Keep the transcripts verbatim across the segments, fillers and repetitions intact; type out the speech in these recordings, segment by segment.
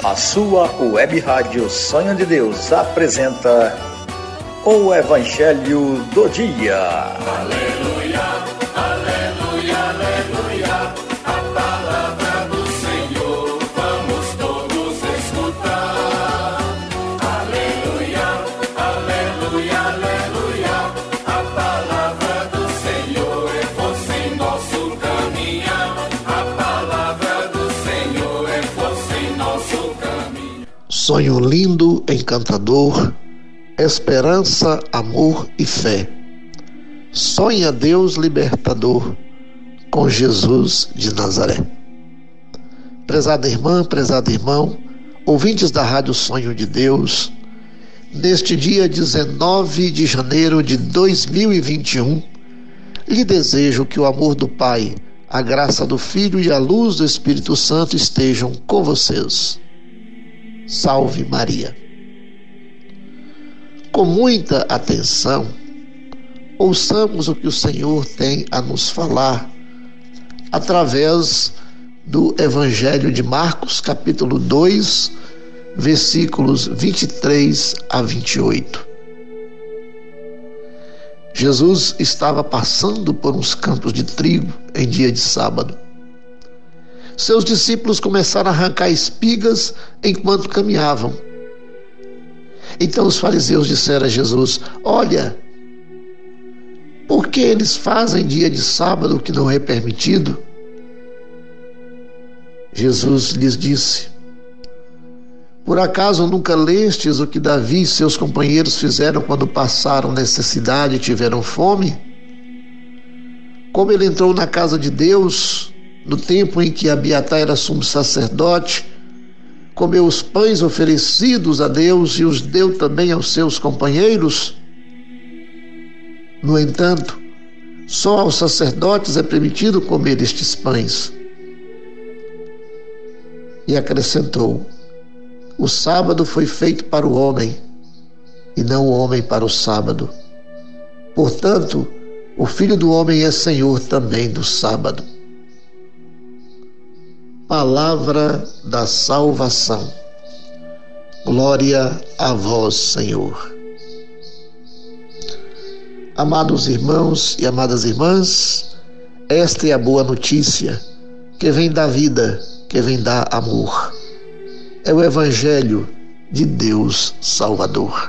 A sua web rádio Sonho de Deus apresenta o Evangelho do Dia. Aleluia, aleluia, aleluia, a palavra do Senhor vamos todos escutar. Aleluia, aleluia, aleluia, a palavra do Senhor é força em nosso caminhar. A palavra do Senhor é força em nosso caminho. Sonho lindo, encantador, esperança, amor e fé. Sonha Deus libertador com Jesus de Nazaré. Prezada irmã, prezado irmão, ouvintes da Rádio Sonho de Deus, neste dia dezenove de janeiro de dois mil e vinte e um, lhe desejo que o amor do Pai, a graça do Filho e a luz do Espírito Santo estejam com vocês. Salve Maria. Com muita atenção, ouçamos o que o Senhor tem a nos falar através do Evangelho de Marcos, capítulo dois, versículos vinte e três a vinte e oito. Jesus estava passando por uns campos de trigo em dia de sábado. Seus discípulos começaram a arrancar espigas enquanto caminhavam. Então os fariseus disseram a Jesus: olha, por que eles fazem dia de sábado o que não é permitido? Jesus lhes disse: por acaso nunca lestes o que Davi e seus companheiros fizeram quando passaram necessidade e tiveram fome? Como ele entrou na casa de Deus no tempo em que Abiatar era sumo sacerdote, comeu os pães oferecidos a Deus e os deu também aos seus companheiros? No entanto, só aos sacerdotes é permitido comer estes pães. E acrescentou: o sábado foi feito para o homem, e não o homem para o sábado. Portanto, o Filho do Homem é Senhor também do sábado. Palavra da salvação. Glória a vós, Senhor. Amados irmãos e amadas irmãs, esta é a boa notícia que vem da vida, que vem dar amor. É o Evangelho de Deus Salvador.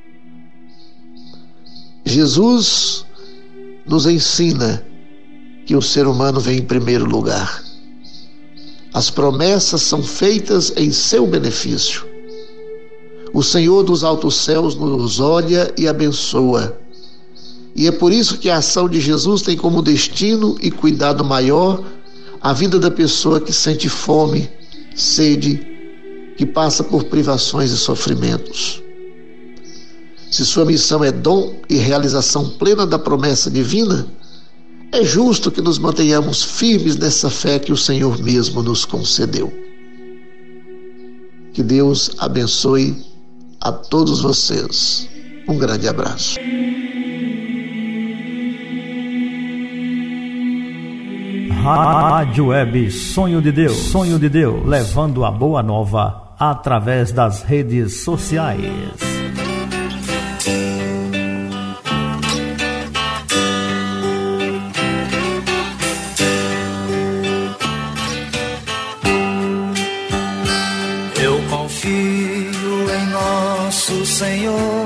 Jesus nos ensina que o ser humano vem em primeiro lugar. As promessas são feitas em seu benefício. O Senhor dos altos céus nos olha e abençoa. E é por isso que a ação de Jesus tem como destino e cuidado maior a vida da pessoa que sente fome, sede, que passa por privações e sofrimentos. Se sua missão é dom e realização plena da promessa divina, é justo que nos mantenhamos firmes nessa fé que o Senhor mesmo nos concedeu. Que Deus abençoe a todos vocês. Um grande abraço. Rádio Web Sonho de Deus, Sonho de Deus, levando a boa nova através das redes sociais. Eu confio em nosso Senhor,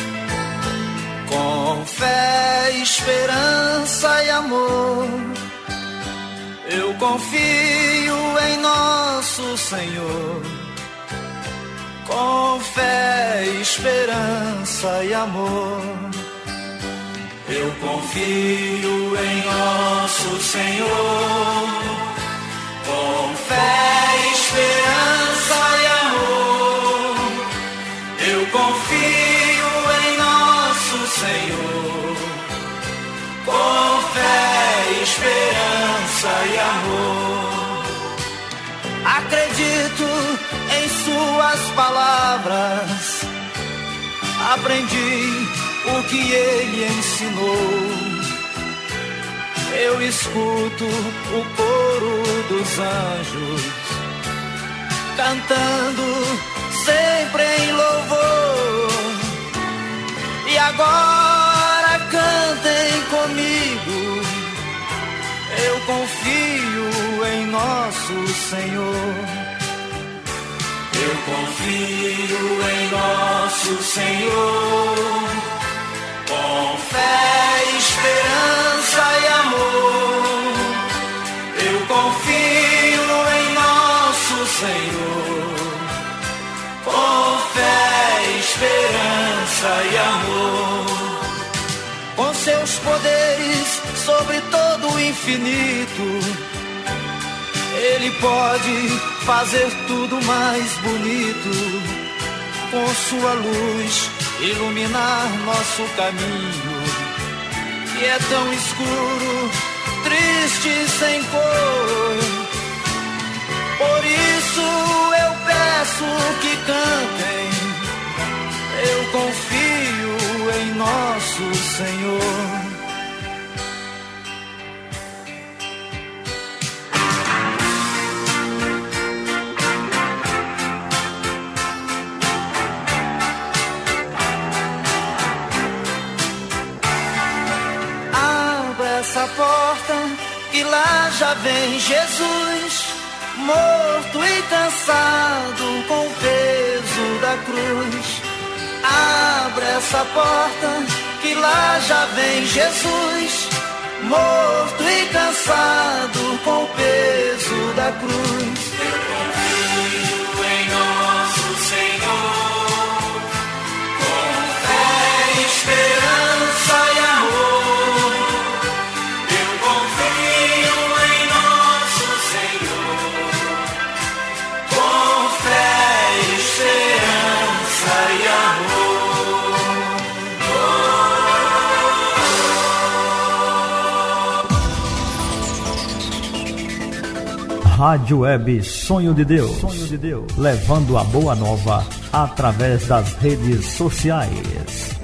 com fé, esperança e amor. Eu confio em nosso Senhor, com fé, esperança e amor. Eu confio em nosso Senhor, com fé, esperança e amor. Eu confio em nosso Senhor, com fé, esperança e amor. Acredito em suas palavras, aprendi o que ele ensinou. Eu escuto o coro dos anjos cantando sempre em louvor. E agora cantem comigo, eu confio em nosso Senhor. Eu confio em nosso Senhor, com fé, esperança e amor. Eu confio em nosso Senhor, com fé, esperança e amor. Com seus poderes sobre todo o infinito, Ele pode fazer tudo mais bonito. Com sua luz iluminar nosso caminho, que é tão escuro, triste, sem cor. Por isso eu peço que cantem, eu confio em nosso Senhor. Essa porta, que lá já vem Jesus, morto e cansado com o peso da cruz. Abra essa porta, que lá já vem Jesus, morto e cansado com o peso da cruz. Eu confio em nosso Senhor, com fé, esperança e amor. Rádio Web Sonho de Deus, Sonho de Deus, levando a boa nova através das redes sociais.